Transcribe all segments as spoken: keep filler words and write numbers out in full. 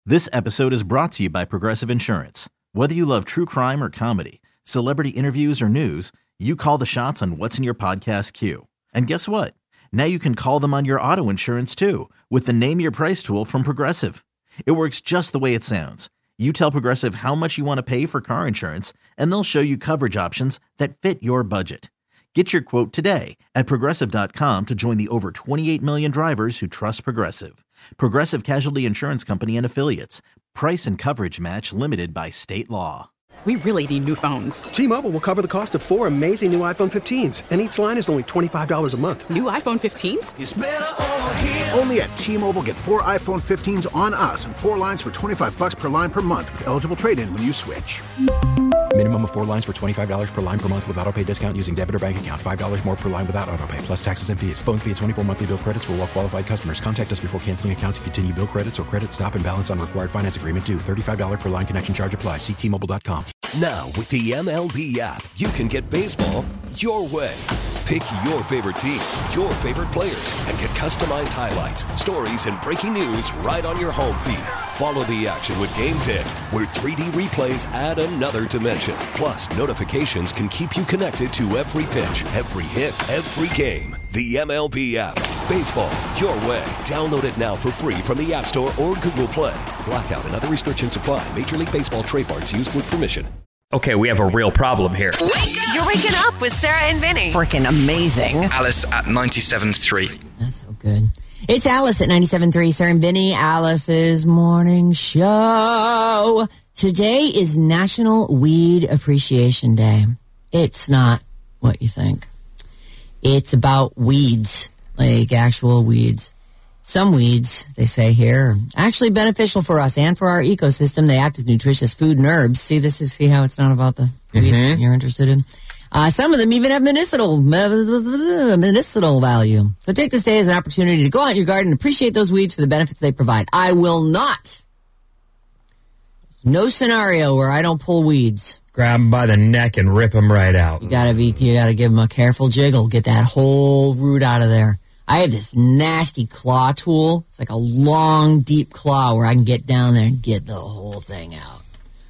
This episode is brought to you by Progressive Insurance. Whether you love true crime or comedy, celebrity interviews or news, you call the shots on what's in your podcast queue. And guess what? Now you can call them on your auto insurance too with the Name Your Price tool from Progressive. It works just the way it sounds. You tell Progressive how much you want to pay for car insurance, and they'll show you coverage options that fit your budget. Get your quote today at Progressive dot com to join the over twenty-eight million drivers who trust Progressive. Progressive Casualty Insurance Company and Affiliates. Price and coverage match limited by state law. We really need new phones. T-Mobile will cover the cost of four amazing new iPhone fifteens, and each line is only twenty-five dollars a month. New iPhone fifteens? It's better over here. Only at T-Mobile, get four iPhone fifteens on us and four lines for twenty-five bucks per line per month with eligible trade-in when you switch. Minimum of four lines for twenty-five dollars per line per month with autopay discount using debit or bank account. five dollars more per line without autopay, plus taxes and fees. Phone fee at twenty-four monthly bill credits for well-qualified customers. Contact us before canceling account to continue bill credits or credit stop and balance on required finance agreement due. thirty-five dollars per line connection charge applies. See T Mobile dot com. Now, with the M L B app, you can get baseball your way. Pick your favorite team, your favorite players, and get customized highlights, stories, and breaking news right on your home feed. Follow the action with Game ten, where three D replays add another dimension. Plus, notifications can keep you connected to every pitch, every hit, every game. The M L B app. Baseball your way. Download it now for free from the App Store or Google Play. Blackout and other restrictions apply. Major League Baseball trademarks used with permission. Okay, we have a real problem here. You're waking up with Sarah and Vinny. Freaking amazing. Alice at ninety-seven point three. That's so good. It's Alice at ninety-seven point three. Sarah and Vinny, Alice's morning show. Today is National Weed Appreciation Day. It's not what you think. It's about weeds, like actual weeds. Some weeds, they say here, are actually beneficial for us and for our ecosystem. They act as nutritious food and herbs. See, this is see how it's not about the weed mm-hmm. you're interested in. Uh, some of them even have medicinal medicinal value. So take this day as an opportunity to go out in your garden and appreciate those weeds for the benefits they provide. I will not. No scenario where I don't pull weeds. Grab them by the neck and rip them right out. You gotta be. You gotta give them a careful jiggle. Get that whole root out of there. I have this nasty claw tool. It's like a long, deep claw where I can get down there and get the whole thing out.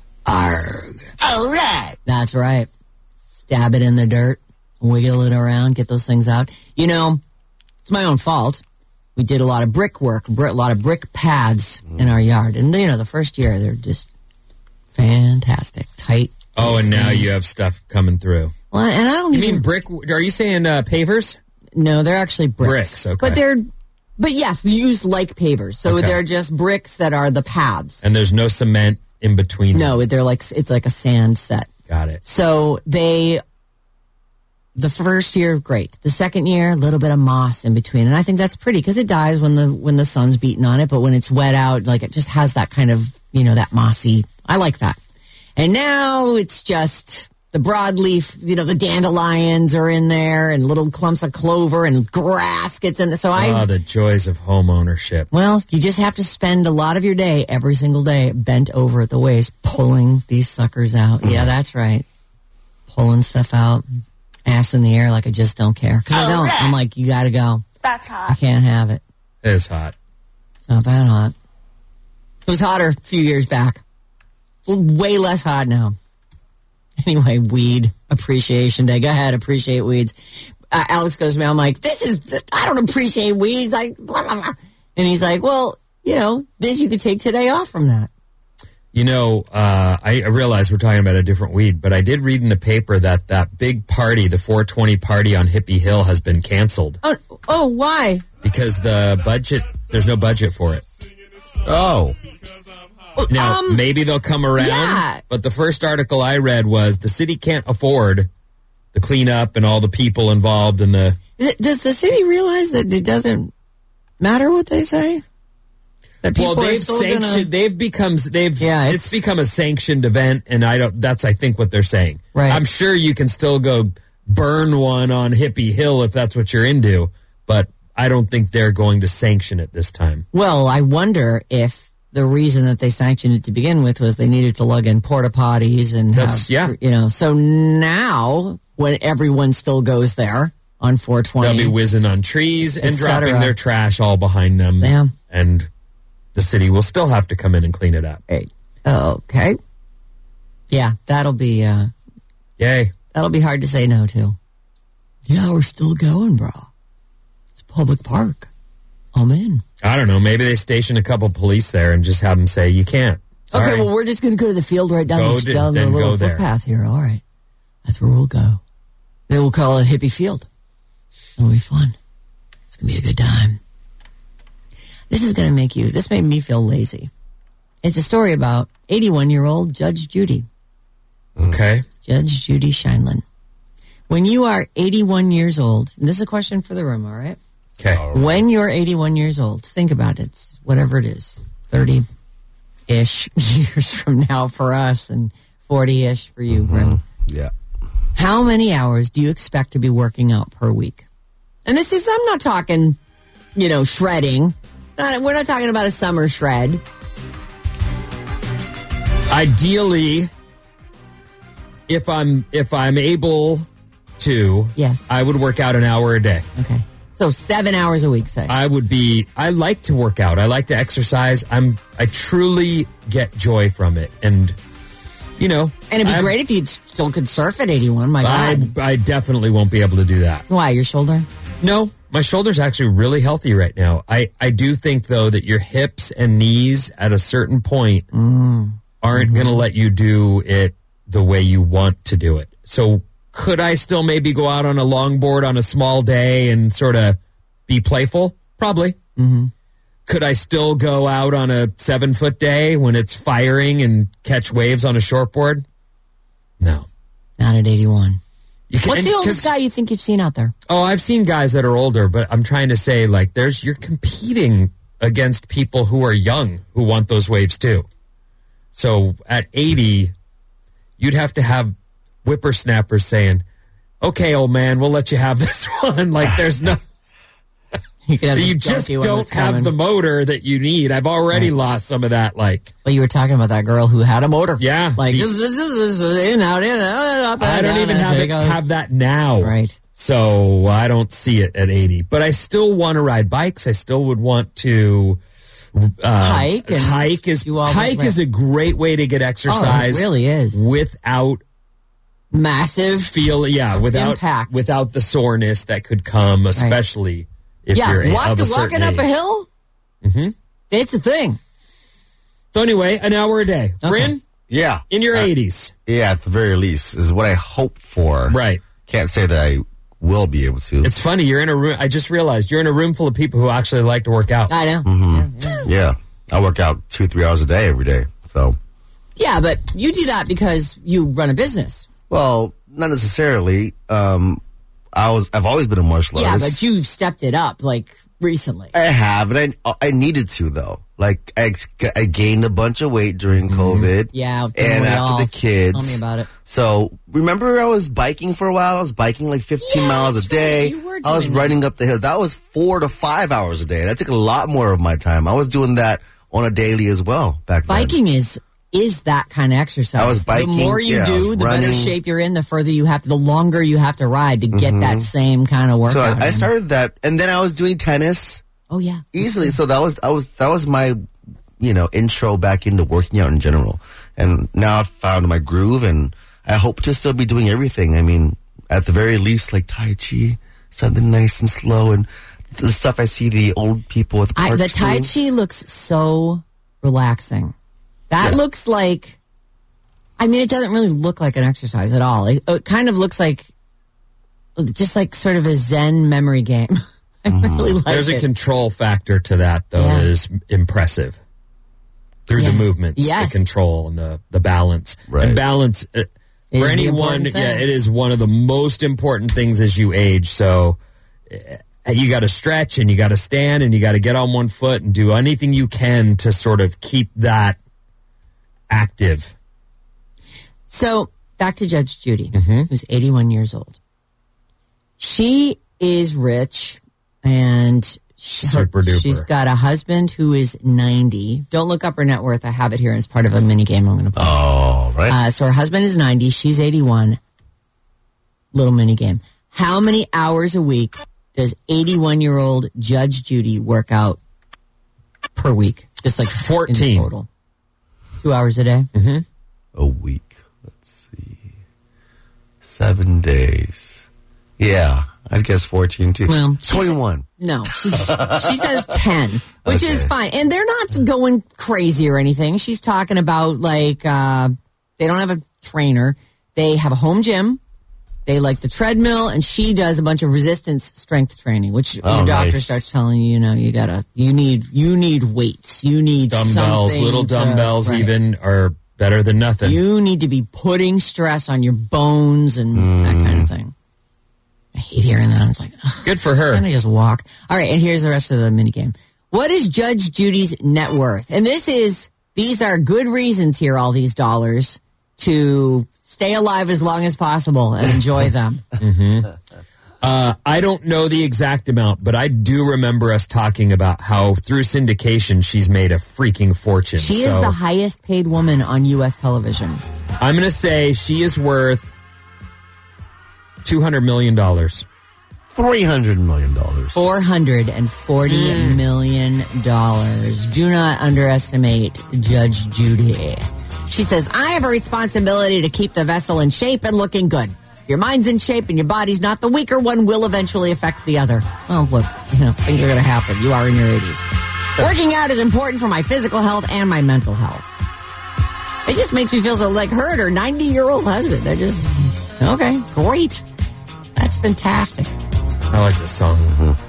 Arg. All right. That's right. Stab it in the dirt, wiggle it around, get those things out. You know, it's my own fault. We did a lot of brick work, a lot of brick paths in our yard. And, you know, the first year, they're just fantastic, tight. Oh, and now you have stuff coming through. Well, and I don't You even... mean brick? Are you saying uh, pavers? No, they're actually bricks. Bricks, okay. But they're, but yes, used like pavers. So okay. they're just bricks that are the paths. And there's no cement in between them. No, they're like, it's like a sand set. Got it. So they, the first year, great. The second year, a little bit of moss in between. And I think that's pretty because it dies when the, when the sun's beating on it. But when it's wet out, like it just has that kind of, you know, that mossy, I like that. And now it's just the broadleaf, you know, the dandelions are in there and little clumps of clover and grass gets in there. So I, oh, the joys of home ownership. Well, you just have to spend a lot of your day, every single day, bent over at the waist, pulling these suckers out. Mm. Yeah, that's right. Pulling stuff out, ass in the air like I just don't care. Because I don't. Right. I'm like, you got to go. That's hot. I can't have it. It is hot. It's not that hot. It was hotter a few years back. Way less hot now. Anyway, Weed Appreciation Day. Go ahead, appreciate weeds. Uh, Alex goes to me, I'm like, this is, I don't appreciate weeds. I, blah, blah, blah. And he's like, well, you know, this you could take today off from that. You know, uh, I, I realize we're talking about a different weed, but I did read in the paper that that big party, the four twenty party on Hippie Hill, has been canceled. Oh, oh, why? Because the budget, there's no budget for it. Oh. Now, um, maybe they'll come around, yeah. But the first article I read was the city can't afford the cleanup and all the people involved in the... Does the city realize that it doesn't matter what they say? That people well, they've are still sanctioned. Gonna... They've become. They've. Yeah, it's... it's become a sanctioned event, and I don't. That's I think what they're saying. Right. I'm sure you can still go burn one on Hippie Hill if that's what you're into, but I don't think they're going to sanction it this time. Well, I wonder if the reason that they sanctioned it to begin with was they needed to lug in porta potties and that's have, yeah. You know, so now when everyone still goes there on four twenty, they'll be whizzing on trees and dropping their trash all behind them. Yeah. And the city will still have to come in and clean it up. Hey. Okay. Yeah, that'll be uh, yay. That'll be hard to say no to. Yeah, we're still going, bro. It's a public park. I'm in. I don't know. Maybe they station a couple police there and just have them say, you can't. Sorry. Okay, well, we're just going to go to the field right down, Go the, to- down the then little go there. footpath here. All right. That's where we'll go. Then we'll call it Hippie Field. It'll be fun. It's going to be a good time. This is going to make you, this made me feel lazy. It's a story about eighty-one-year-old Judge Judy. Okay. Judge Judy Scheinlin. When you are eighty-one years old, and this is a question for the room, all right? Okay. When you're eighty-one years old, think about it. It's whatever it is, thirty-ish years from now for us and forty-ish for you, Grim. Mm-hmm. Yeah. How many hours do you expect to be working out per week? And this is, I'm not talking, you know, shredding. Not, we're not talking about a summer shred. Ideally, if I'm if I'm able to, yes, I would work out an hour a day. Okay. So seven hours a week, say. I would be, I like to work out. I like to exercise. I'm, I truly get joy from it. And, you know. And it'd be I'm, great if you still could surf at eighty-one. My God. I, I definitely won't be able to do that. Why? Your shoulder? No, my shoulder's actually really healthy right now. I, I do think, though, that your hips and knees at a certain point mm. aren't mm-hmm. going to let you do it the way you want to do it. So could I still maybe go out on a longboard on a small day and sort of be playful? Probably. Mm-hmm. Could I still go out on a seven-foot day when it's firing and catch waves on a shortboard? No. Not at eighty-one. You can, What's the oldest guy you think you've seen out there? Oh, I've seen guys that are older, but I'm trying to say, like, there's you're competing against people who are young who want those waves too. So at eighty, you'd have to have whippersnappers saying, okay, old man, we'll let you have this one. Like, there's no... You, could have you just don't have the motor that you need. I've already right. lost some of that, like... Well, you were talking about that girl who had a motor. Yeah. Like, the, just, just, just, just, in, out, in, out, up, I don't down, even have, it, have that now. Right. So I don't see it at eighty. But I still want to ride bikes. I still would want to... Uh, hike. And hike is hike is a great way to get exercise. Oh, it really is. Without... Massive feel yeah without impact. Without the soreness that could come, especially right. if yeah, you're walk, of a certain walking up age. a hill. Mm-hmm. It's a thing. So anyway, an hour a day. Okay. Bryn? Yeah, in your uh, eighties. Yeah, at the very least is what I hope for. Right. Can't say that I will be able to. It's funny. You're in a room. I just realized you're in a room full of people who actually like to work out. I know. Mm-hmm. Yeah, yeah. yeah, I work out two, three hours a day every day. So. Yeah, but you do that because you run a business. Well, not necessarily. Um, I was. I've always been a martial yeah, artist. Yeah, but you've stepped it up like recently. I have, and I I needed to though. Like I, I gained a bunch of weight during mm-hmm. COVID. Yeah, and after all. the kids. Tell me about it. So remember, I was biking for a while. I was biking like fifteen yeah, miles a day. Right. You were doing I was that. running up the hill. That was four to five hours a day. That took a lot more of my time. I was doing that on a daily as well back then. Biking is. is that kind of exercise. I was biking. The more you yeah, do, the running. better shape you're in, the further you have to, the longer you have to ride to get mm-hmm. that same kind of workout. So I, I started that, and then I was doing tennis. Oh yeah, easily. So that was I was that was my, you know, intro back into working out in general. And now I've found my groove, and I hope to still be doing everything. I mean, at the very least, like Tai Chi, something nice and slow, and the stuff I see the old people with I, parks the Tai doing. Chi looks so relaxing. That yeah. looks like, I mean, it doesn't really look like an exercise at all. It, it kind of looks like, just like sort of a Zen memory game. I mm-hmm. really like There's it. a control factor to that, though, yeah. that is impressive. Through yeah. the movements, yes. the control, and the, the balance. Right. And balance, uh, for anyone, yeah, it is one of the most important things as you age. So uh, you got to stretch, and you got to stand, and you got to get on one foot and do anything you can to sort of keep that active. So back to Judge Judy, mm-hmm. who's eighty-one years old. She is rich, and she, super duper. She's got a husband who is ninety. Don't look up her net worth. I have it here as part of a mini game I'm going to play. Oh, right. Uh, so her husband is ninety. She's eighty-one. Little mini game. How many hours a week does eighty-one-year-old Judge Judy work out per week? Just like fourteen total. Two hours a day? Mm-hmm. A week. Let's see. Seven days. Yeah, I'd guess fourteen too. Well, twenty-one. No, she's, she says ten, which Okay. is fine. And they're not going crazy or anything. She's talking about, like, uh, they don't have a trainer. They have a home gym. They like the treadmill, and she does a bunch of resistance strength training, which Oh, your doctor nice. starts telling you, you know, you gotta, you need, you need weights. You need Dumbbells, something little to- dumbbells right. even are better than nothing. You need to be putting stress on your bones and that kind of thing. I hate hearing that. I was like, ugh, Good for her. can I just walk? All right, and here's the rest of the minigame. What is Judge Judy's net worth? And this is, these are good reasons here, all these dollars, to stay alive as long as possible and enjoy them. Mm-hmm. Uh, I don't know the exact amount, but I do remember us talking about how through syndication she's made a freaking fortune. She so is the highest paid woman on U S television. I'm going to say she is worth two hundred million dollars. three hundred million dollars. four hundred forty million dollars. Do not underestimate Judge Judy. She says, I have a responsibility to keep the vessel in shape and looking good. Your mind's in shape and your body's not. The weaker one will eventually affect the other. Well, look, you know, things are going to happen. You are in your eighties. Working out is important for my physical health and my mental health. It just makes me feel so like her and her ninety-year-old husband. They're just, okay, great. That's fantastic. I like this song.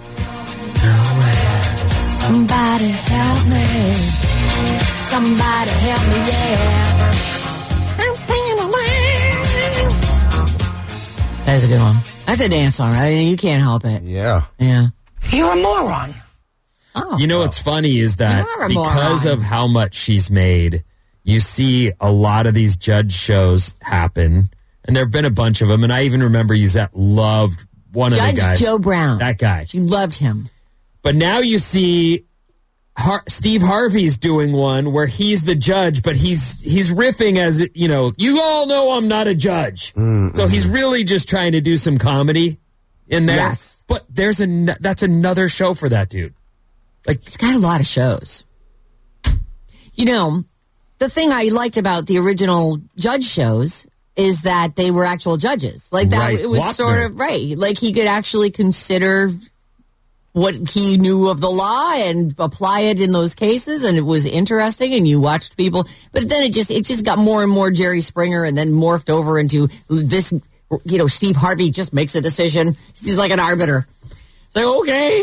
Somebody help me. Somebody help me, yeah. I'm staying alive. That is a good one. That's a dance song, right? You can't help it. Yeah. Yeah. You're a moron. Oh. You know what's funny is that You are a because moron. of how much she's made, you see a lot of these judge shows happen, and there have been a bunch of them, and I even remember Yuzette loved one Judge of the guys. Joe Brown. That guy. She loved him. But now you see Har- Steve Harvey's doing one where he's the judge, but he's he's riffing as, you know, you all know I'm not a judge. Mm-hmm. So he's really just trying to do some comedy in there. Yes. But there's a that's another show for that dude. Like, He's got a lot of shows. You know, the thing I liked about the original judge shows is that they were actual judges. Like that, Right. it was Wapner. sort of right. Like he could actually consider what he knew of the law and apply it in those cases, and it was interesting. And you watched people, but then it just it just got more and more Jerry Springer, and then morphed over into this. You know, Steve Harvey just makes a decision. He's like an arbiter. It's like, okay,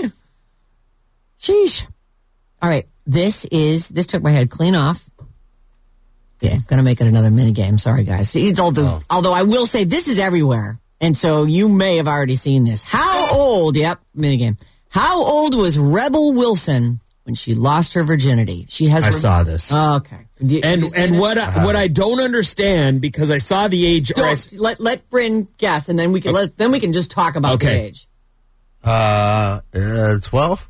sheesh. All right, this is this took my head clean off. Yeah, gonna make it another mini game. Sorry, guys. Although, oh. although I will say this is everywhere, and so you may have already seen this. How old? Yep, mini game. How old was Rebel Wilson when she lost her virginity? She has. I re- saw this. Oh, okay. Do, and and it? what I, what I don't understand, because I saw the age. Or I, let let Bryn guess, and then we can okay. let then we can just talk about okay. the age. Uh, uh, twelve.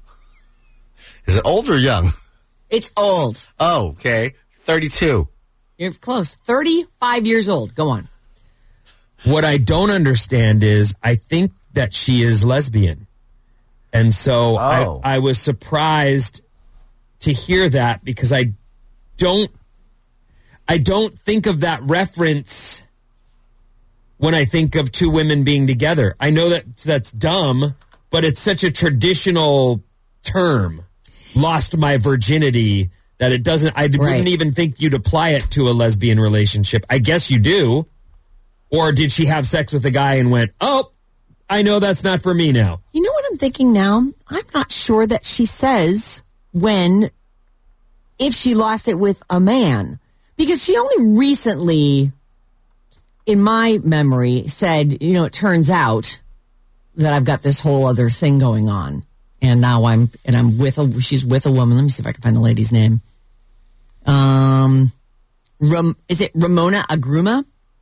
Is it old or young? It's old. Oh, okay. Thirty-two. You're close. Thirty-five years old. Go on. What I don't understand is I think that she is lesbian. And so oh. I, I was surprised to hear that, because I don't I don't think of that reference when I think of two women being together. I know that that's dumb, but it's such a traditional term. Lost my virginity, that it doesn't, I right. wouldn't even think you'd apply it to a lesbian relationship. I guess you do. Or did she have sex with a guy and went, oh, I know that's not for me now? You know what I'm thinking now? I'm not sure that she says when, if she lost it with a man. Because she only recently, in my memory, said, you know, it turns out that I've got this whole other thing going on. And now I'm, and I'm with a, she's with a woman. Let me see if I can find the lady's name. Um, Ram, is it Ramona Agruma?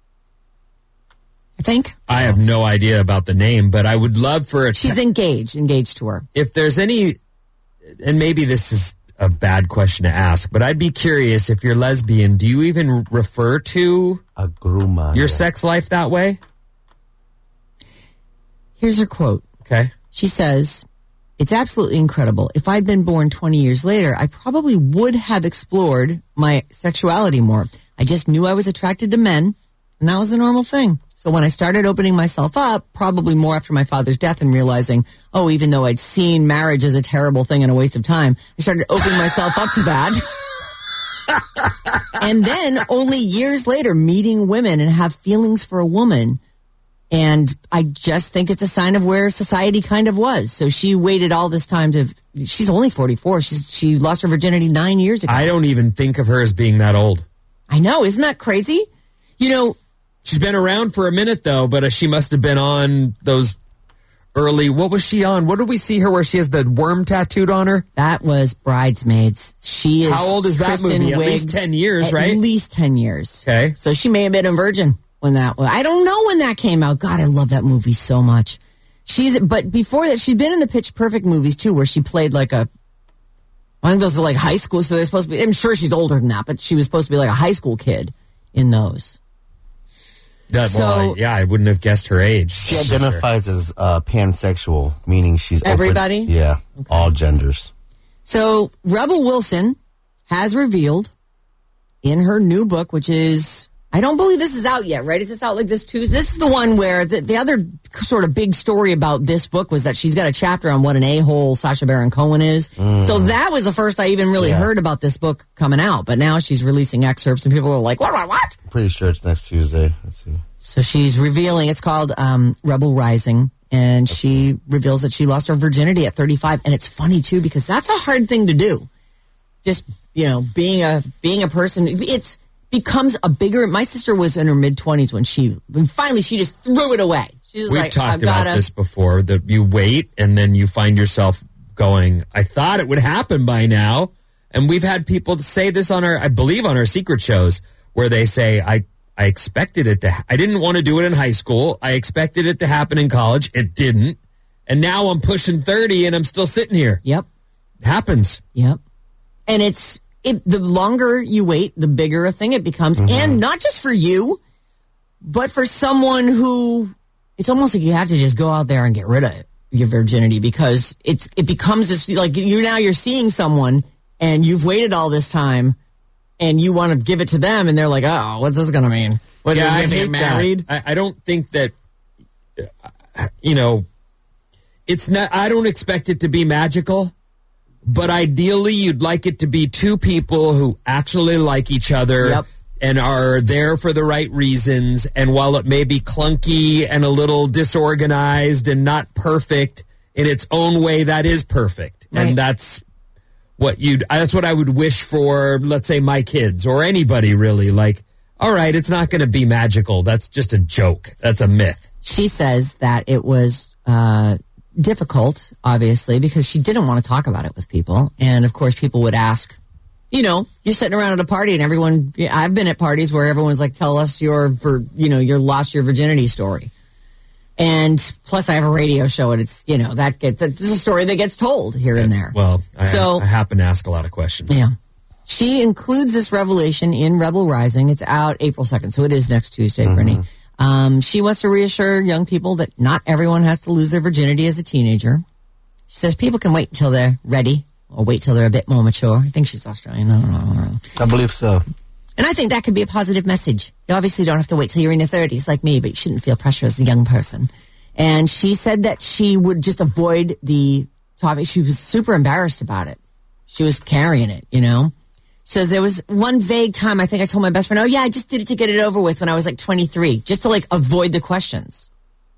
I think. I have no idea about the name, but I would love for it. She's engaged, engaged to her. If there's any, and maybe this is a bad question to ask, but I'd be curious, if you're lesbian, do you even refer to Agruma, your yeah. sex life that way? Here's her quote. Okay. She says, it's absolutely incredible. If I'd been born twenty years later, I probably would have explored my sexuality more. I just knew I was attracted to men, and that was the normal thing. So when I started opening myself up, probably more after my father's death and realizing, oh, even though I'd seen marriage as a terrible thing and a waste of time, I started opening myself up to that. And then only years later, meeting women and have feelings for a woman. And I just think it's a sign of where society kind of was. So she waited all this time to, she's only forty-four. She's, she lost her virginity nine years ago. I don't even think of her as being that old. I know. Isn't that crazy? You know, she's been around for a minute, though, but uh, she must have been on those early, what was she on? What did we see her where she has the worm tattooed on her? That was Bridesmaids. She is. How old is that Kristen movie? At Wiig's, least ten years, right? At least ten years. Okay. So she may have been a virgin when that was. I don't know when that came out. God, I love that movie so much. She's, but before that, she's been in the Pitch Perfect movies too, where she played like a, I think those are like high school, so they're supposed to be, I'm sure she's older than that, but she was supposed to be like a high school kid in those. That, So- well, I, yeah, I wouldn't have guessed her age. She identifies as uh, pansexual, meaning she's open- Everybody? Yeah, all genders. So Rebel Wilson has revealed in her new book, which is, I don't believe this is out yet, right? Is this out like this Tuesday? This is the one where the, the other sort of big story about this book was that she's got a chapter on what an a-hole Sacha Baron Cohen is. Mm. So that was the first I even really Yeah. heard about this book coming out. But now she's releasing excerpts and people are like, what, what, what? I'm pretty sure it's next Tuesday. Let's see. So she's revealing, it's called um, Rebel Rising, and she reveals that she lost her virginity at thirty-five. And it's funny, too, because that's a hard thing to do. Just, you know, being a being a person, it's becomes a bigger, my sister was in her mid-twenties when she, when finally she just threw it away. She was We've like, talked I've about gotta, this before, that you wait and then you find yourself going, I thought it would happen by now. And we've had people say this on our, I believe on our secret shows, where they say, I, I expected it to, ha- I didn't want to do it in high school. I expected it to happen in college. It didn't. And now I'm pushing thirty and I'm still sitting here. Yep. It happens. Yep. And it's, it, the longer you wait, the bigger a thing it becomes. Mm-hmm. And not just for you, but for someone who, it's almost like you have to just go out there and get rid of it, your virginity, because it's, it becomes this, like you now you're seeing someone and you've waited all this time and you want to give it to them and they're like, oh, what's this going to mean? What, Yeah, are I they hate married? that. I, I don't think that, uh, you know, it's not, I don't expect it to be magical, but ideally you'd like it to be two people who actually like each other. Yep. And are there for the right reasons. And while it may be clunky and a little disorganized and not perfect in its own way, that is perfect. Right. And that's what you'd, that's what I would wish for, let's say, my kids or anybody really. Like, all right, it's not going to be magical. That's just a joke. That's a myth. She says that it was uh, difficult, obviously, because she didn't want to talk about it with people. And, of course, people would ask, you know, you're sitting around at a party and everyone, I've been at parties where everyone's like, tell us your, vir, you know, your lost your virginity story. And plus I have a radio show and it's, you know, that get, that's a story that gets told here and there. Well, I, so, I happen to ask a lot of questions. Yeah. She includes this revelation in Rebel Rising. It's out April second, so it is next Tuesday, mm-hmm. Brittany. Um, she wants to reassure young people that not everyone has to lose their virginity as a teenager. She says people can wait until they're ready or wait till they're a bit more mature. I think she's Australian. I don't know. I don't know. I believe so. And I think that could be a positive message. You obviously don't have to wait till you're in your thirties like me, but you shouldn't feel pressure as a young person. And she said that she would just avoid the topic. She was super embarrassed about it. She was carrying it, you know. She says there was one vague time I think I told my best friend, oh, yeah, I just did it to get it over with when I was like twenty-three, just to like avoid the questions.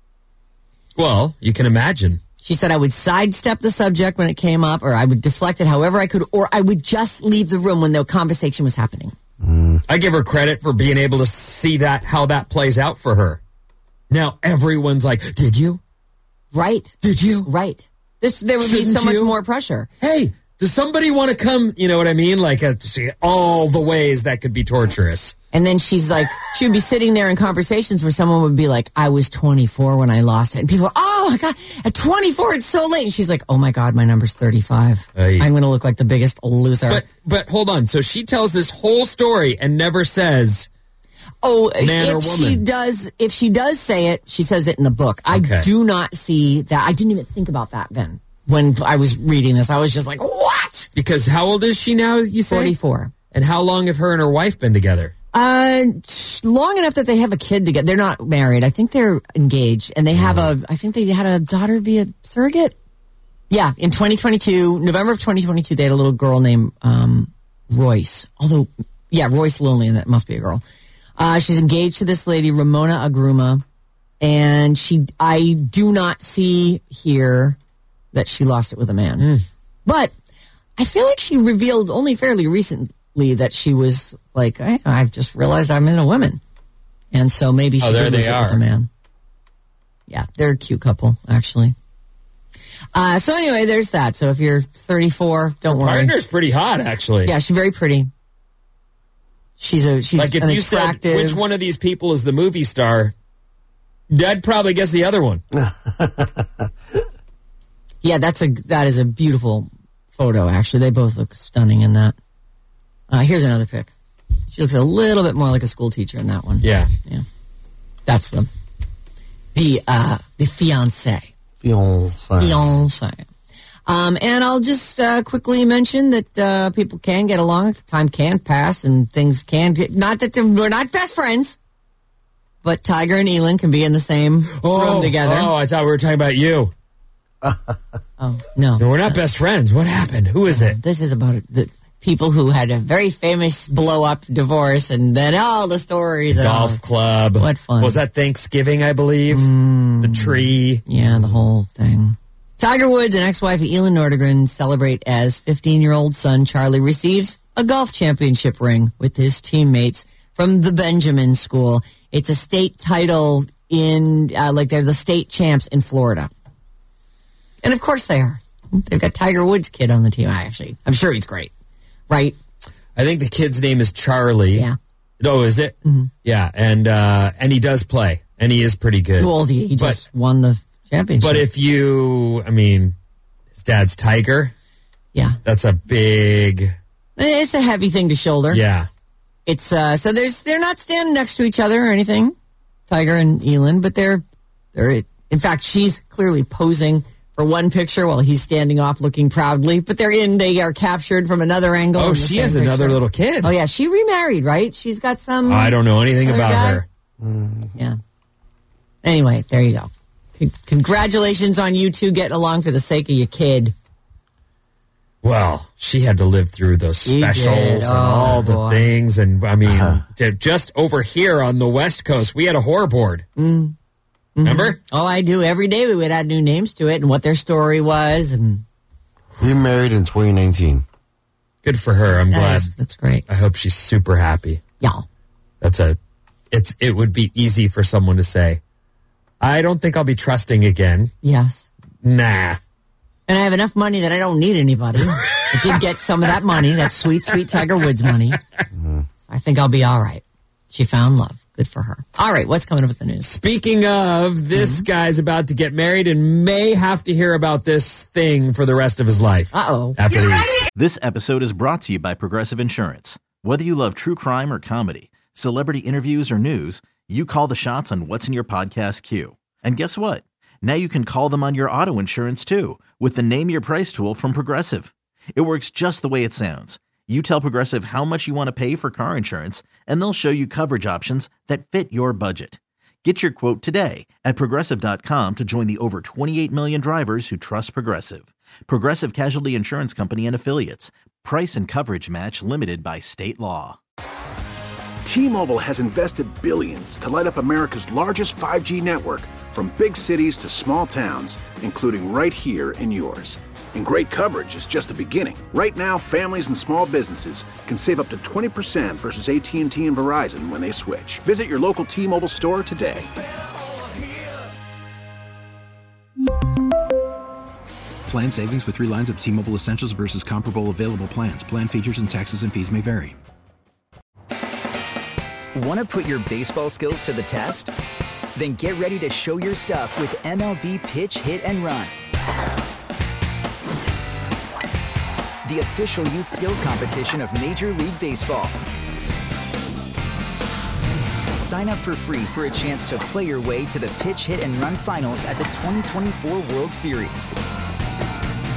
Well, you can imagine. She said I would sidestep the subject when it came up, or I would deflect it however I could, or I would just leave the room when the conversation was happening. Mm. I give her credit for being able to see that, how that plays out for her. Now everyone's like, did you? Right. Did you? Right. This There would Shouldn't be so you? much more pressure. Hey, does somebody want to come? You know what I mean? Like uh, see all the ways that could be torturous. And then she's like, she would be sitting there in conversations where someone would be like, I was twenty-four when I lost it. And people are, oh my God, at twenty-four, it's so late. And she's like, oh my God, my number's thirty-five. Hey. I'm going to look like the biggest loser. But, but hold on. So she tells this whole story and never says, oh, man if or she woman. does, if she does say it, she says it in the book. I Okay. do not see that. I didn't even think about that then. when I was reading this. I was just like, what? Because how old is she now, you say? forty-four. And how long have her and her wife been together? Uh, long enough that they have a kid together. They're not married. I think they're engaged. And they have a, I think they had a daughter via surrogate. Yeah, in twenty twenty-two, November of twenty twenty-two, they had a little girl named um, Royce. Although, yeah, Royce Lillian, that must be a girl. Uh, she's engaged to this lady, Ramona Agruma. And she, I do not see here that she lost it with a man. Mm. But I feel like she revealed only fairly recently that she was like, hey, I've just realized I'm in a woman. And so maybe she oh, there did lose they it are. with a man. Yeah, they're a cute couple, actually. Uh, so anyway, there's that. So if you're thirty-four, don't Her worry. partner's pretty hot, actually. Yeah, she's very pretty. She's a she's like if an you attractive. said which one of these people is the movie star, I'd probably guess the other one. Yeah, that's a that is a beautiful photo. Actually, they both look stunning in that. Uh, here's another pic. She looks a little bit more like a school teacher in that one. Yeah, yeah. That's them. The uh, the fiance. Fiance. Fiance. Um, and I'll just uh, quickly mention that uh, people can get along. Time can pass, and things can get. Not that they're, we're not best friends, but Tiger and Elin can be in the same oh, room together. Oh, I thought we were talking about you. Oh no, no, we're not best friends. What happened? Who is it? This is about the people who had a very famous blow-up divorce, and then all the stories. The golf all, club. What fun! Was that Thanksgiving? I believe mm, the tree. Yeah, the whole thing. Tiger Woods and ex-wife Elin Nordegren celebrate as fifteen-year-old son Charlie receives a golf championship ring with his teammates from the Benjamin School. It's a state title in, uh, like they're the state champs in Florida. And of course they are. They've got Tiger Woods' kid on the team, actually. I'm sure he's great, right? I think the kid's name is Charlie. Yeah. Oh, is it? Mm-hmm. Yeah, and uh, and he does play, and he is pretty good. Well, he, he but, just won the championship. But if you, I mean, his dad's Tiger. Yeah. That's a big... It's a heavy thing to shoulder. Yeah. It's, uh, so there's, they're not standing next to each other or anything, Tiger and Elin, but they're, they're, in fact, she's clearly posing for one picture while he's standing off looking proudly, but they're in, they are captured from another angle. Oh, she has picture. Another little kid. Oh, yeah. She remarried, right? She's got some. I don't know anything about guy. her. Mm. Yeah. Anyway, there you go. C- congratulations on you two getting along for the sake of your kid. Well, she had to live through those She specials did. and Oh, all the boy. things. And I mean, Uh-huh. just over here on the West Coast, we had a horror board. Mm. Remember? Mm-hmm. Oh, I do. Every day we would add new names to it and what their story was. And We married in twenty nineteen. Good for her. I'm that glad. is- that's great. I hope she's super happy. Yeah. That's a, it's, it would be easy for someone to say, I don't think I'll be trusting again. Yes. Nah. And I have enough money that I don't need anybody. I did get some of that money, that sweet, sweet Tiger Woods money. Mm-hmm. I think I'll be all right. She found love. Good for her. All right, what's coming up with the news? Speaking of, this mm-hmm. guy's about to get married and may have to hear about this thing for the rest of his life. Uh-oh. After these. This episode is brought to you by Progressive Insurance. Whether you love true crime or comedy, celebrity interviews or news, you call the shots on what's in your podcast queue. And guess what? Now you can call them on your auto insurance too with the Name Your Price tool from Progressive. It works just the way it sounds. You tell Progressive how much you want to pay for car insurance, and they'll show you coverage options that fit your budget. Get your quote today at Progressive dot com to join the over twenty-eight million drivers who trust Progressive. Progressive Casualty Insurance Company and Affiliates. Price and coverage match limited by state law. T-Mobile has invested billions to light up America's largest five G network, from big cities to small towns, including right here in yours. And great coverage is just the beginning. Right now, families and small businesses can save up to twenty percent versus A T and T and Verizon when they switch. Visit your local T-Mobile store today. Plan savings with three lines of T-Mobile Essentials versus comparable available plans. Plan features and taxes and fees may vary. Want to put your baseball skills to the test? Then get ready to show your stuff with M L B Pitch, Hit, and Run. The official youth skills competition of Major League Baseball. Sign up for free for a chance to play your way to the Pitch, Hit, and Run finals at the twenty twenty-four World Series.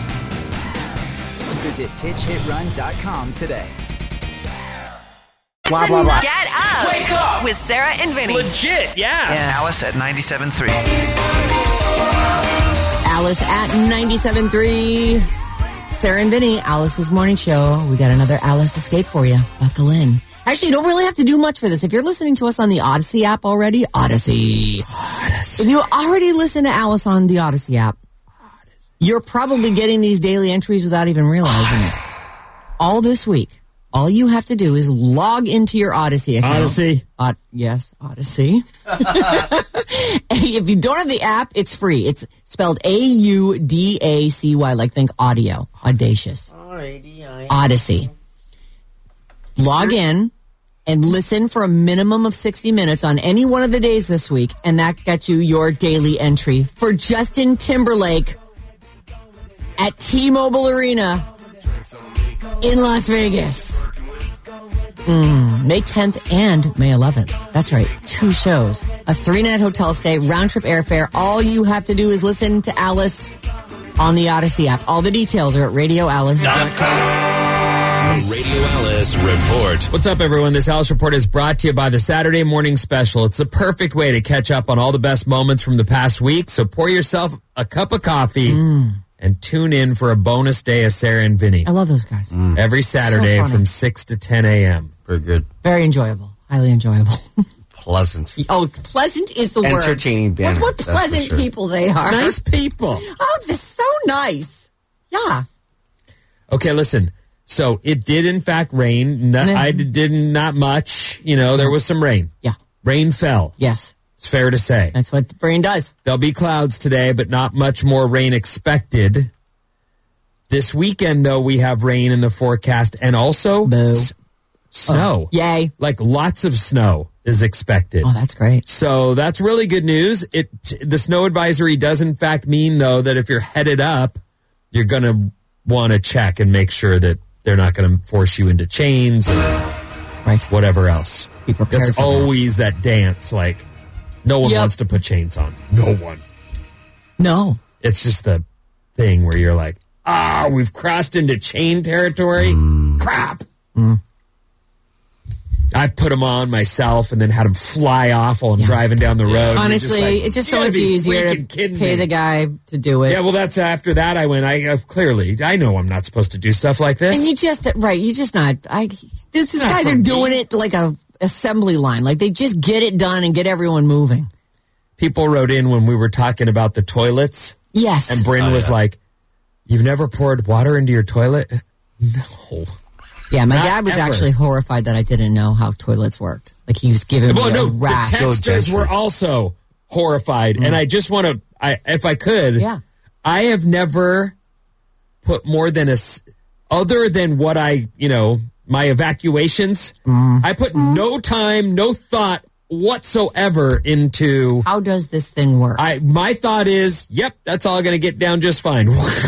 Visit pitch hit run dot com today. Blah, blah, blah. Get up. Wake up. With Sarah and Vinny. Legit, yeah. yeah. Alice at ninety-seven point three. Alice at ninety-seven point three. Sarah and Vinny, Alice's morning show. We got another Alice escape for you. Buckle in. Actually, you don't really have to do much for this. If you're listening to us on the Odyssey app already, Odyssey. Odyssey. If you already listen to Alice on the Odyssey app, Odyssey. You're probably getting these daily entries without even realizing Odyssey. it. All this week, all you have to do is log into your Odyssey account. Odyssey. Uh, yes, Odyssey. If you don't have the app, it's free. It's spelled A U D A C Y, like think audio. Audacious. Odyssey. Log in and listen for a minimum of sixty minutes on any one of the days this week, and that gets you your daily entry for Justin Timberlake at T-Mobile Arena in Las Vegas. Mm, May tenth and May eleventh. That's right. Two shows. A three-night hotel stay, round-trip airfare. All you have to do is listen to Alice on the Odyssey app. All the details are at radio alice dot com. The Radio Alice Report. What's up, everyone? This Alice Report is brought to you by the Saturday Morning Special. It's the perfect way to catch up on all the best moments from the past week. So pour yourself a cup of coffee mm. and tune in for a bonus day of Sarah and Vinny. I love those guys. Mm. Every Saturday so from six to ten a.m. Very good. Very enjoyable. Highly enjoyable. Pleasant. Oh, pleasant is the word. Entertaining band. What, what pleasant sure. people they are. Nice people. Oh, they're so nice. Yeah. Okay, listen. So it did, in fact, rain. No, I did not much. You know, there was some rain. Yeah. Rain fell. Yes. It's fair to say. That's what rain does. There'll be clouds today, but not much more rain expected. This weekend, though, we have rain in the forecast and also s- snow. Oh, yay. Like lots of snow is expected. Oh, that's great. So that's really good news. It The snow advisory does, in fact, mean, though, that if you're headed up, you're going to want to check and make sure that they're not going to force you into chains or right. whatever else. Be prepared That's for always that. that dance. Like, no one yep. wants to put chains on. No one. No. It's just the thing where you're like, ah, we've crossed into chain territory. Mm. Crap. Mm. I've put them on myself and then had them fly off while I'm yeah. driving down the road. Honestly, just like, it's just so much easier to pay me. the guy to do it. Yeah, well, that's after that I went, I uh, clearly, I know I'm not supposed to do stuff like this. And you just, right, you just not, I, this, these guys are doing me. it like a assembly line. Like they just get it done and get everyone moving. People wrote in when we were talking about the toilets. Yes. And Bryn oh, was yeah. like, you've never poured water into your toilet? No. Yeah, my Not dad was ever. actually horrified that I didn't know how toilets worked. Like he was giving well, me no, a rash. The texters were also horrified, mm. and I just want to, I, if I could, yeah. I have never put more than a, other than what I, you know, my evacuations. Mm. I put mm. no time, no thought whatsoever into how does this thing work. I my thought is, yep, that's all going to get down just fine.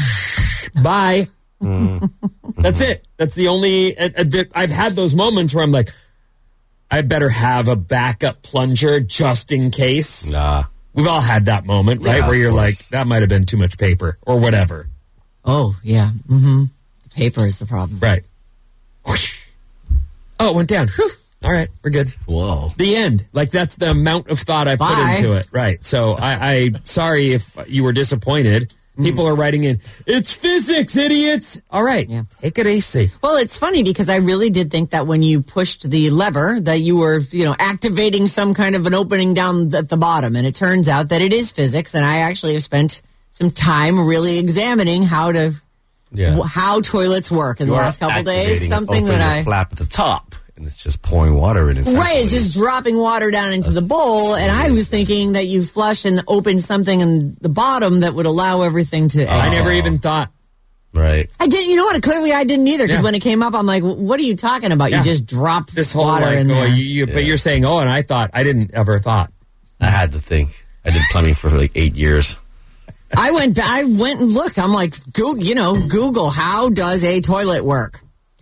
Bye. Mm. That's it. That's the only. Uh, uh, I've had those moments where I'm like, I better have a backup plunger just in case. Nah. We've all had that moment, right? Yeah, where you're course. like, that might have been too much paper or whatever. Oh, yeah. Mm-hmm. Paper is the problem. Right. Whoosh. Oh, it went down. Whew. All right, we're good. Whoa. The end. Like, that's the amount of thought I put Bye. into it. Right. So I, I sorry if you were disappointed. People are writing in, it's physics, idiots. All right, yeah. Take it easy. Well, it's funny because I really did think that when you pushed the lever that you were, you know, activating some kind of an opening down at the bottom. And it turns out that it is physics. And I actually have spent some time really examining how to, yeah. w- how toilets work in you the last couple days. Something that I flap at the top. And it's just pouring water in it. Right, it's just dropping water down into That's the bowl. And I was thinking that you flush and open something in the bottom that would allow everything to... Oh. I never even thought. Right. I didn't, you know what? Clearly I didn't either, because yeah. when it came up, I'm like, what are you talking about? Yeah. You just drop this whole water like, in oh, there. You, you, yeah. But you're saying, oh, and I thought, I didn't ever thought. I had to think. I did plumbing for like eight years. I went I went and looked. I'm like, Google, you know, Google, how does a toilet work?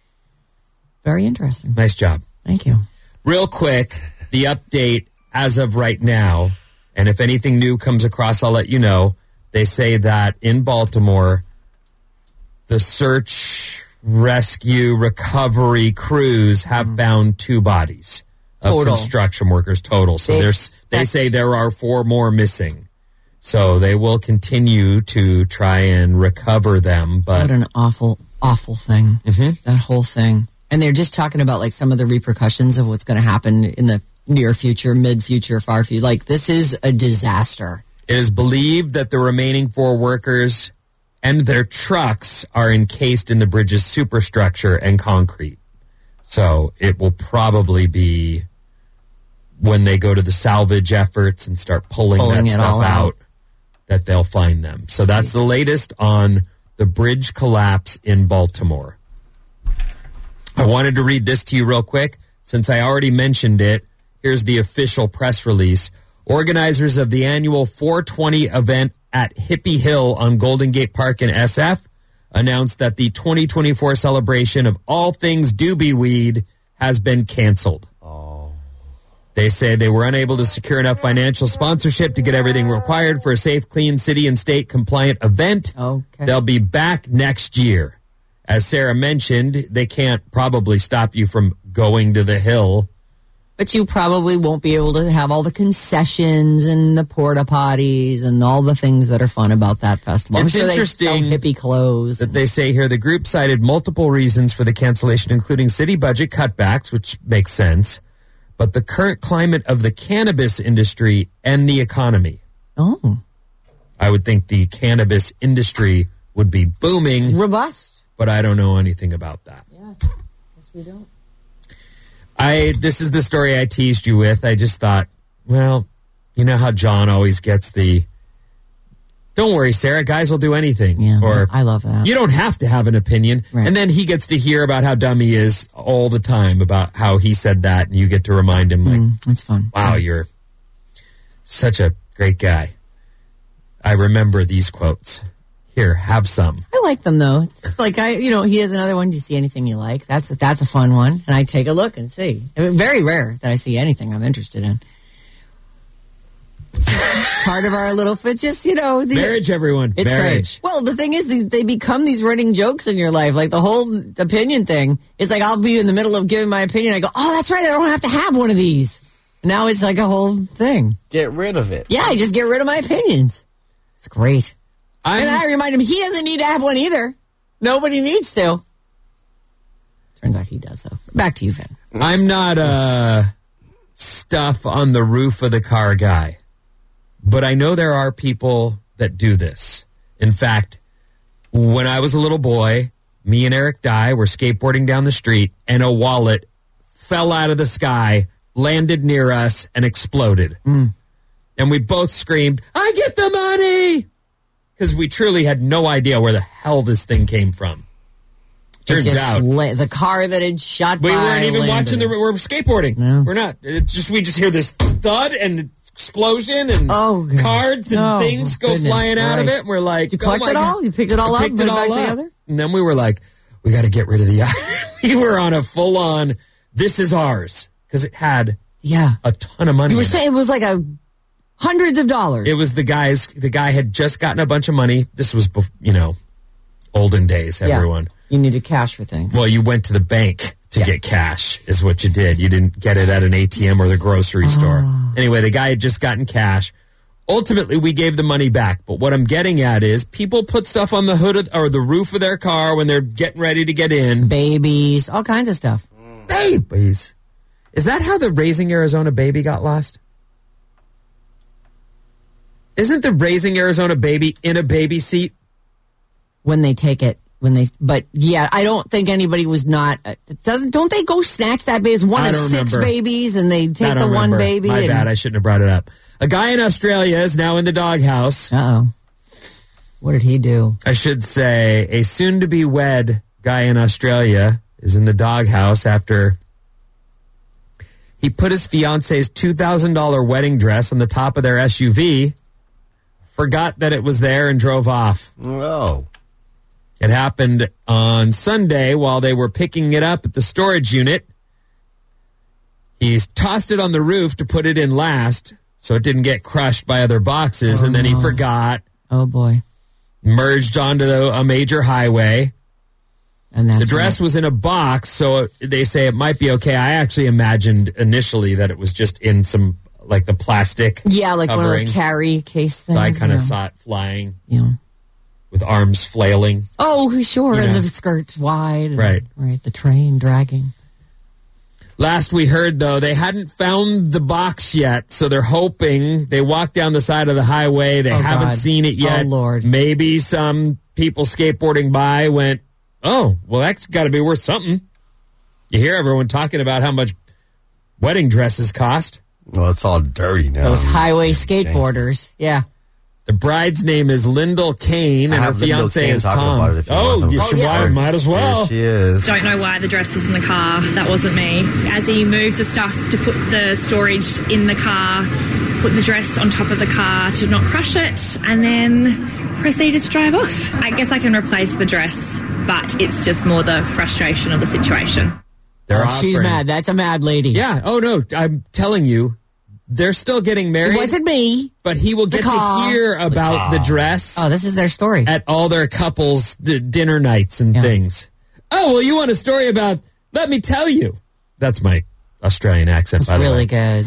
Very interesting. Nice job. Thank you. Real quick, the update as of right now, and if anything new comes across, I'll let you know. They say that in Baltimore, the search rescue recovery crews have mm. found two bodies of total. construction workers total. So they there's they say there are four more missing. So they will continue to try and recover them. But what an awful, awful thing. Mm-hmm. That whole thing. And they're just talking about like some of the repercussions of what's going to happen in the near future, mid future, far future. Like this is a disaster. It is believed that the remaining four workers and their trucks are encased in the bridge's superstructure and concrete. So it will probably be when they go to the salvage efforts and start pulling, pulling that stuff out, out that they'll find them. So that's the latest on the bridge collapse in Baltimore. I wanted to read this to you real quick. Since I already mentioned it, here's the official press release. Organizers of the annual four twenty event at Hippie Hill on Golden Gate Park in S F announced that the twenty twenty-four celebration of all things doobie weed has been canceled. Oh. They say they were unable to secure enough financial sponsorship to get everything required for a safe, clean, city and state compliant event. Okay. They'll be back next year. As Sarah mentioned, they can't probably stop you from going to the hill. But you probably won't be able to have all the concessions and the porta potties and all the things that are fun about that festival. It's I'm sure interesting they sell hippie clothes. That they say here the group cited multiple reasons for the cancellation, including city budget cutbacks, which makes sense, but the current climate of the cannabis industry and the economy. Oh. I would think the cannabis industry would be booming. Robust. But I don't know anything about that. Yeah, guess we don't. I this is the story I teased you with. I just thought, well, you know how John always gets the, don't worry, Sarah, guys will do anything. Yeah, or I love that. You don't have to have an opinion. Right. And then he gets to hear about how dumb he is all the time about how he said that, and you get to remind him, like, mm, that's fun. Wow, yeah. You're such a great guy. I remember these quotes. Here, have some. I like them though. It's like I, you know, he has another one. Do you see anything you like? That's a, that's a fun one, and I take a look and see. I mean, very rare that I see anything I'm interested in. It's just part of our little. It's just you know, the, marriage. Everyone, it's marriage. Great. Well, the thing is, they, they become these running jokes in your life. Like the whole opinion thing. It's like I'll be in the middle of giving my opinion. I go, oh, that's right. I don't have to have one of these. Now it's like a whole thing. Get rid of it. Yeah, I just get rid of my opinions. It's great. I'm, and I remind him he doesn't need to have one either. Nobody needs to. Turns out he does, though. Back to you, Vin. I'm not a stuff on the roof of the car guy, but I know there are people that do this. In fact, when I was a little boy, me and Eric Dye were skateboarding down the street, and a wallet fell out of the sky, landed near us, and exploded. Mm. And we both screamed, I get the money! Because we truly had no idea where the hell this thing came from. Turns out la- the car that had shot we by weren't even landed. watching the. We're skateboarding. No. We're not. It's just we just hear this thud and explosion and oh, cards and no, things go goodness, flying out right. of it. And we're like, you collect oh it all? God. You picked it all we up? Picked Put it it all back up. together? And then we were like, we got to get rid of the. We were on a full on. This is ours because it had yeah a ton of money. You were in saying it. it was like a. Hundreds of dollars. It was the guy's. The guy had just gotten a bunch of money. This was, you know, olden days. Everyone. Yeah. You needed cash for things. Well, you went to the bank to yeah. get cash, is what you did. You didn't get it at an A T M or the grocery oh. store. Anyway, the guy had just gotten cash. Ultimately, we gave the money back. But what I'm getting at is people put stuff on the hood of, or the roof of their car when they're getting ready to get in. Babies, all kinds of stuff. Babies. Is that how the Raising Arizona baby got lost? Isn't the Raising Arizona baby in a baby seat? When they take it, when they, but yeah, I don't think anybody was not, uh, doesn't, don't they go snatch that baby? It's one I of don't six remember. babies and they take I the don't one remember. baby. My and, bad, I shouldn't have brought it up. A guy in Australia is now in the doghouse. Uh-oh. What did he do? I should say a soon-to-be wed guy in Australia is in the doghouse after he put his fiance's two thousand dollars wedding dress on the top of their S U V, forgot that it was there, and drove off. Oh. It happened on Sunday while they were picking it up at the storage unit. He's tossed it on the roof to put it in last so it didn't get crushed by other boxes, oh, and then he no. forgot. Oh, boy. Merged onto the, a major highway. And that's the dress right. was in a box, so they say it might be okay. I actually imagined initially that it was just in some, like the plastic. Yeah, like covering. one of those carry case things. So I kind of yeah. saw it flying. Yeah. With arms flailing. Oh, sure. You And know. the skirt's wide. And, Right. Right. The train dragging. Last we heard, though, they hadn't found the box yet, so they're hoping. They walked down the side of the highway. They Oh, haven't God. seen it yet. Oh, Lord. Maybe some people skateboarding by went, oh, well, that's got to be worth something. You hear everyone talking about how much wedding dresses cost. Well, it's all dirty now. Those highway skateboarders. Yeah. The bride's name is Lyndall Kane, I and her have Lyndall fiance Kane is talking Tom. about it if you Oh, want some- you should Oh, yeah. why, might as well. Here she is. Don't know why the dress was in the car. That wasn't me. As he moved the stuff to put the storage in the car, put the dress on top of the car to not crush it, and then proceeded to drive off. I guess I can replace the dress, but it's just more the frustration of the situation. They're Oh, she's offering- mad. That's a mad lady. Yeah. Oh, no. I'm telling you, they're still getting married. It wasn't me. But he will The get car. to hear about the, dress. Oh, this is their story. At all their couples' d- dinner nights and Yeah. things. Oh, well, you want a story about, let me tell you. That's my Australian accent, It's by the way. really good.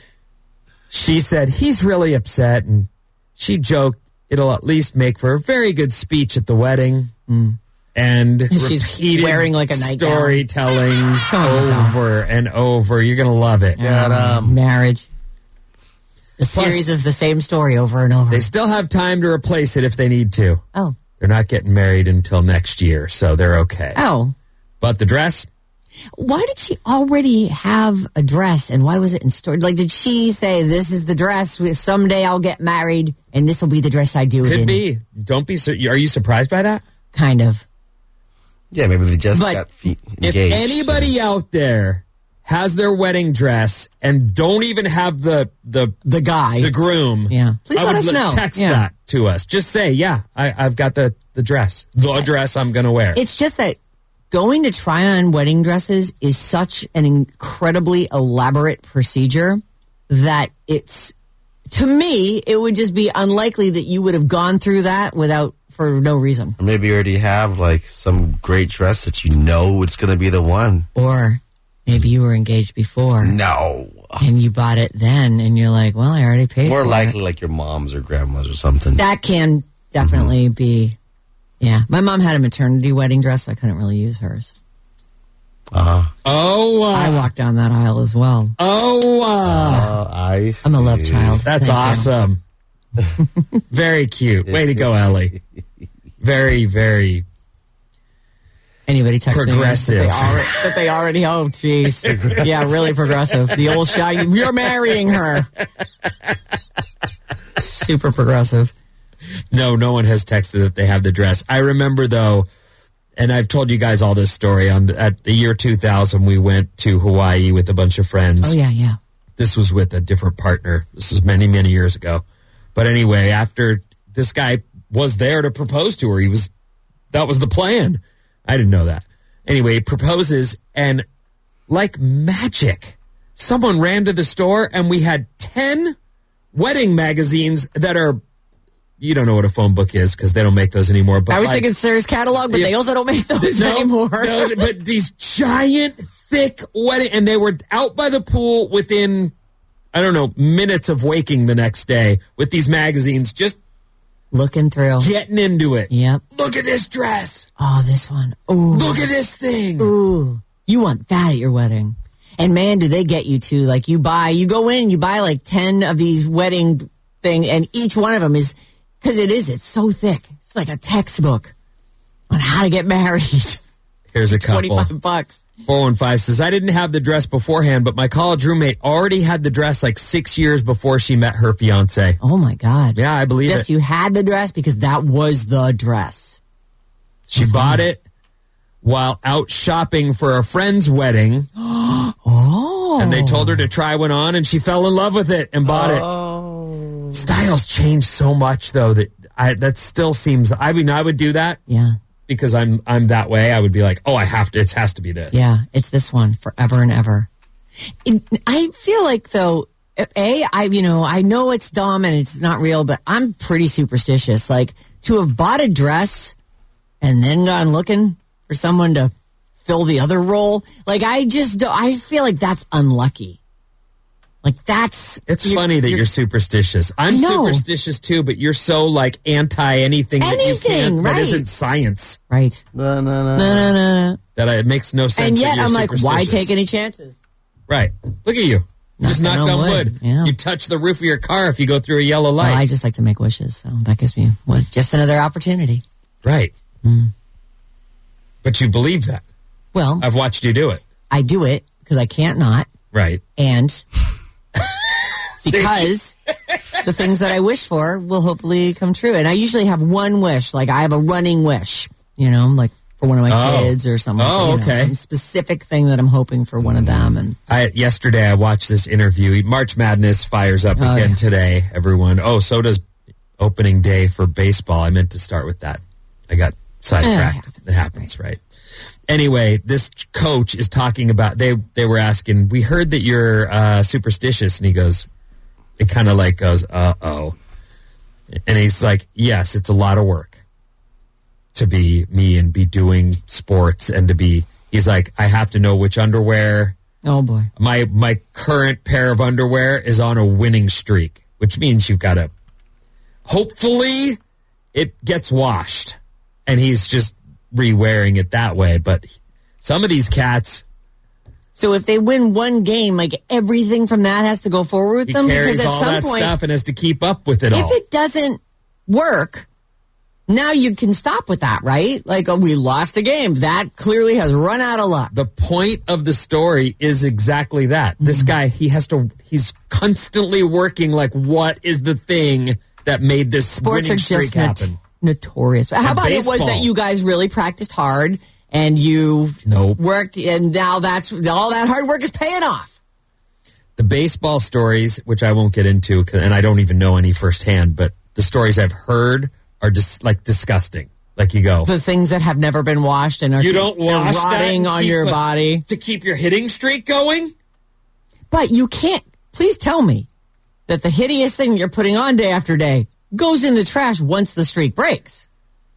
She said he's really upset, and she joked it'll at least make for a very good speech at the wedding. Mm. And She's repeated wearing like a nightgown. storytelling on, over and over. You're going to love it. Yeah, um, Marriage. The Plus- series of the same story over and over. They still have time to replace it if they need to. Oh. They're not getting married until next year, so they're okay. Oh. But the dress, Why did she already have a dress, and why was it in storage? Like, did she say, this is the dress, someday I'll get married, and this will be the dress I do it could in? be. Don't be. Sur- Are you surprised by that? Kind of. Yeah, maybe they just But got fe- If engaged. anybody out there has their wedding dress and don't even have the the The guy. the groom, Yeah. Please I let would us li- know. Text Yeah. that to us. Just say, yeah, I, I've got the the dress, the dress I'm going to wear. It's just that going to try on wedding dresses is such an incredibly elaborate procedure that it's, to me, it would just be unlikely that you would have gone through that without, for no reason. Or maybe you already have like some great dress that you know it's going to be the one. Or maybe you were engaged before. No. And you bought it then, and you're like, well, I already paid More for likely it. like your mom's or grandma's or something. That can definitely Mm-hmm. be, yeah. My mom had a maternity wedding dress, so I couldn't really use hers. Uh-huh. oh, uh, I walked down that aisle as well. oh, uh, Oh, I see. I'm a love child. that's Thank you. awesome. Very cute. Way to go, Ellie. Very, very. Anybody texting me Progressive. that they already, that they already oh, jeez. Yeah, really progressive. The old shy, you're marrying her. Super progressive. No, no one has texted that they have the dress. I remember though, and I've told you guys all this story. On the, at the year two thousand, we went to Hawaii with a bunch of friends. Oh, yeah, yeah. This was with a different partner. This was many, many years ago. But anyway, after this guy was there to propose to her, he was, that was the plan. I didn't know that. Anyway, he proposes, and like magic, someone ran to the store, and we had ten wedding magazines that are, you don't know what a phone book is because they don't make those anymore. But I was like, thinking Sarah's catalog, but Yeah. they also don't make those no, anymore. no, but these giant, thick wedding, and they were out by the pool within, I don't know, minutes of waking the next day with these magazines, just Looking through. getting into it. Yep. Look at this dress. Oh, this one. Ooh. Look at this thing. Ooh. You want that at your wedding. And man, do they get you too. Like you buy, you go in, you buy like ten of these wedding thing, and each one of them is, because it is, it's so thick. It's like a textbook on how to get married. Here's a couple. twenty-five bucks. four one five says, I didn't have the dress beforehand, but my college roommate already had the dress like six years before she met her fiance. Oh my God. Yeah, I believe Just it. you had the dress because that was the dress. She bought it while out shopping for a friend's wedding. Oh. And they told her to try one on, and she fell in love with it and bought Oh. it. Styles change so much, though, that I that still seems. I mean, I would do that Yeah. because I'm I'm that way. I would be like, oh, I have to. It has to be this. Yeah. It's this one forever and ever. It, I feel like though, A, I, you know, I know it's dumb and it's not real, but I'm pretty superstitious. Like to have bought a dress and then gone looking for someone to fill the other role. Like, I just, don't, I feel like that's unlucky. Like, that's... It's you're, funny that you're, you're superstitious. I'm superstitious, too, but you're so, like, anti-anything that you can't, right. that isn't science. Right. No, no, no. No, no, no, no. That I, it makes no sense. And yet, that you're I'm like, why superstitious. take any chances? Right. Look at you. Just knocked on wood. wood. Yeah. You touch the roof of your car if you go through a yellow light. Well, I just like to make wishes, so that gives me what, just another opportunity. Right. Mm. But you believe that. Well, I've watched you do it. I do it because I can't not. Right. And because the things that I wish for will hopefully come true. And I usually have one wish, like I have a running wish, you know, like for one of my oh. kids or something. Oh, you know, okay. some specific thing that I'm hoping for one of them. And I, yesterday I watched this interview. March Madness fires up Oh, again yeah. today, everyone. Oh, so does opening day for baseball. I meant to start with that. I got sidetracked. Eh, it happens, right? Anyway, this coach is talking about, they, they were asking, we heard that you're uh, superstitious. And he goes, it kind of like goes, uh-oh. And he's like, yes, it's a lot of work to be me and be doing sports and to be, he's like, I have to know which underwear. oh boy. My my current pair of underwear is on a winning streak, which means you've got to, hopefully it gets washed. And he's just re-wearing it that way. But some of these cats, So if they win one game, like everything from that has to go forward with he them? carries Because at all some that point, stuff and has to keep up with it if all. it doesn't work, now you can stop with that, right? Like, oh, we lost a game. That clearly has run out of luck. The point of the story is exactly that. Mm-hmm. This guy, he has to, he's constantly working like, what is the thing that made this Sports winning are streak just happen? not- notorious. How And about baseball. it was that you guys really practiced hard and you Nope. worked, and now that's all that hard work is paying off. The baseball stories, which I won't get into, and I don't even know any firsthand, but the stories I've heard are just like disgusting. Like you go, The things that have never been washed and are you don't wash that rotting and on keep your a- body. to keep your hitting streak going. But you can't, please tell me that the hideous thing you're putting on day after day goes in the trash once the streak breaks.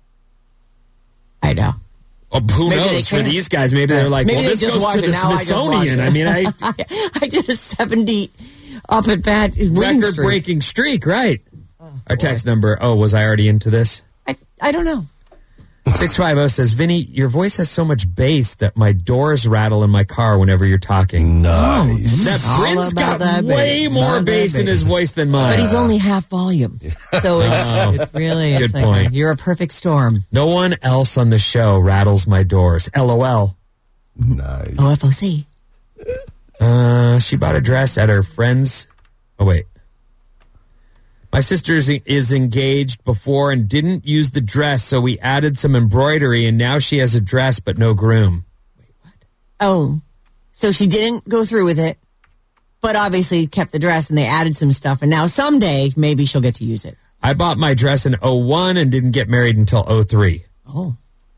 I know. Oh, who Maybe they knows? For can't. these guys, maybe they're like, Maybe well, they this just goes wash to it. the Now I just wash Smithsonian. it. I mean, I I, I did a seventy up at bat winning streak. record-breaking streak, right? Our text number, oh, was I already into this? I, I don't know. six five zero says, Vinny, your voice has so much bass that my doors rattle in my car whenever you're talking. Nice. That All Prince about got that way bass. more About that bass in his bass. voice than mine. But he's only half volume. So it's, Oh. it's really, it's Good like point. A, you're a perfect storm. No one else on the show rattles my doors. LOL. Nice. O F O C. Uh, she bought a dress at her friend's. Oh, wait. My sister is, is engaged before and didn't use the dress, so we added some embroidery, and now she has a dress but no groom. Oh, so she didn't go through with it, but obviously kept the dress and they added some stuff. And now someday maybe she'll get to use it. I bought my dress in oh one and didn't get married until oh three. Oh.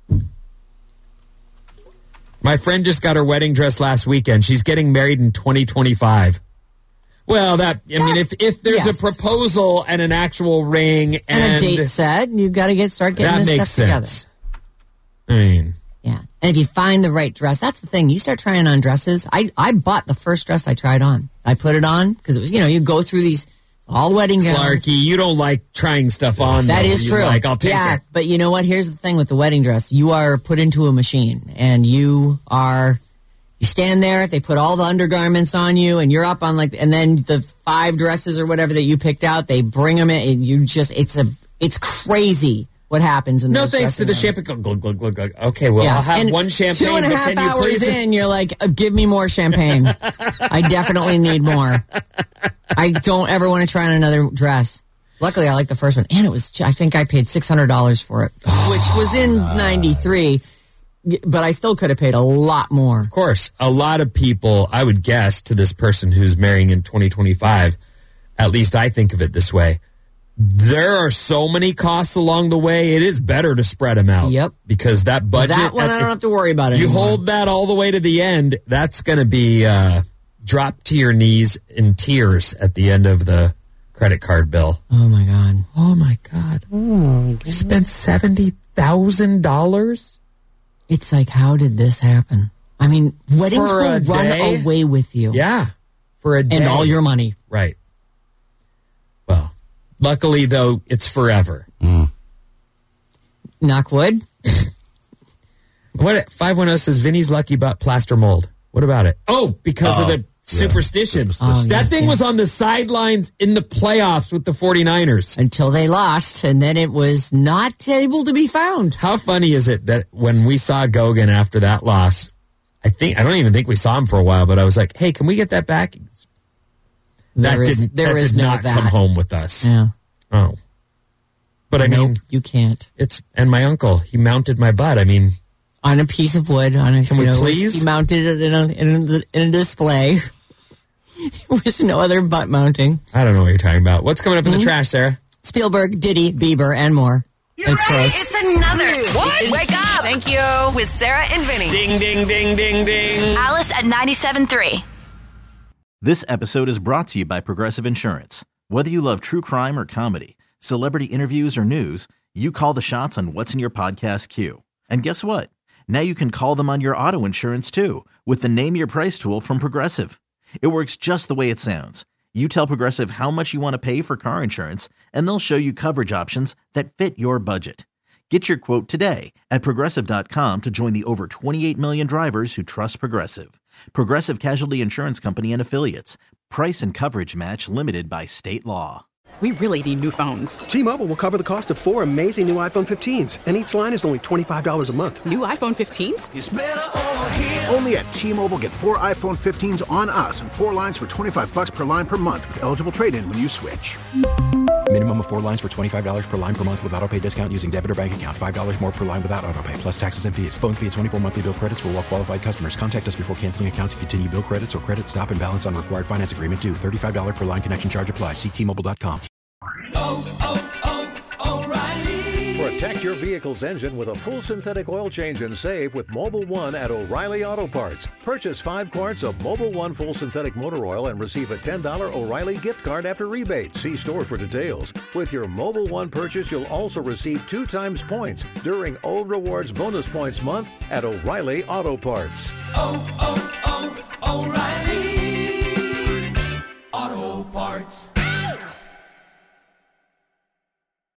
My friend just got her wedding dress last weekend. She's getting married in twenty twenty-five. Well, that, I mean, if if there's yes. a proposal and an actual ring and, And, a date set, you've got to get start getting that this makes stuff sense. together. I mean, Yeah. And if you find the right dress, that's the thing. You start trying on dresses. I, I bought the first dress I tried on. I put it on because it was, you know, you go through these all wedding gowns. Clarky, you don't like trying stuff on. That though. is You're true. Like, I'll take yeah, it. but you know what? Here's the thing with the wedding dress. You are put into a machine and you are, you stand there, they put all the undergarments on you and you're up on like, and then the five dresses or whatever that you picked out, they bring them in and you just, it's a, it's crazy what happens in No those thanks to the dressing champagne. Glug, glug, glug, glug. Okay, well, Yeah. I'll have And one champagne. Two and a but half can you hours please- in, you're like, uh, give me more champagne. I definitely need more. I don't ever want to try on another dress. Luckily, I like the first one. And it was, I think I paid six hundred dollars for it, which was in ninety-three, but I still could have paid a lot more. Of course, a lot of people, I would guess, to this person who's marrying in twenty twenty-five, at least I think of it this way. There are so many costs along the way, it is better to spread them out. Yep. Because that budget. That one I don't have to worry about You anymore. hold that all the way to the end, that's going to be uh, drop to your knees in tears at the end of the credit card bill. Oh, my God. Oh, my God. You spent seventy thousand dollars? It's like, how did this happen? I mean, weddings For will a run day? away with you. Yeah. For a day. And all your money. Right. Well, luckily, though, it's forever. Mm. Knock wood. What five one zero says Vinny's lucky butt plaster mold. What about it? Oh, because Oh, of the yeah. superstition. Oh, that yes, thing yeah. was on the sidelines in the playoffs with the 49ers. Until they lost, and then it was not able to be found. How funny is it that when we saw Gogan after that loss, I think I don't even think we saw him for a while, but I was like, "Hey, can we get that back?" That There is- didn't. there that is did no not that. come home with us. Yeah. Oh, but I Nope, mean, you can't. it's and my uncle he mounted my butt. I mean, On a piece of wood. On a, Can you we know, please? He mounted it in a, in a, in a display. There was no other butt mounting. I don't know what you're talking about. What's coming up in Mm-hmm. the trash, Sarah? Spielberg, Diddy, Bieber, and more. It's gross. It's another What? Wake Up. Thank you. With Sarah and Vinny. Ding, ding, ding, ding, ding. Alice at ninety-seven point three. This episode is brought to you by Progressive Insurance. Whether you love true crime or comedy, celebrity interviews or news, you call the shots on what's in your podcast queue. And guess what? Now you can call them on your auto insurance too with the Name Your Price tool from Progressive. It works just the way it sounds. You tell Progressive how much you want to pay for car insurance, and they'll show you coverage options that fit your budget. Get your quote today at Progressive dot com to join the over twenty-eight million drivers who trust Progressive. Progressive Casualty Insurance Company and Affiliates. Price and coverage match limited by state law. We really need new phones. T-Mobile will cover the cost of four amazing new iPhone fifteens, and each line is only twenty-five dollars a month. New iPhone fifteens? It's better over here. Only at T-Mobile, get four iPhone fifteens on us and four lines for twenty-five bucks per line per month with eligible trade-in when you switch. Minimum of four lines for twenty-five dollars per line per month with autopay discount using debit or bank account. five dollars more per line without autopay, plus taxes and fees. Phone fee at twenty-four monthly bill credits for well-qualified customers. Contact us before canceling account to continue bill credits or credit stop and balance on required finance agreement due. thirty-five dollars per line connection charge applies. See T Mobile dot com. Oh, oh, oh, O'Reilly. Protect your vehicle's engine with a full synthetic oil change and save with Mobile One at O'Reilly Auto Parts. Purchase five quarts of Mobile One full synthetic motor oil and receive a ten dollars O'Reilly gift card after rebate. See store for details. With your Mobile One purchase, you'll also receive two times points during O Rewards Bonus Points Month at O'Reilly Auto Parts. Oh, oh, oh, O'Reilly Auto Parts.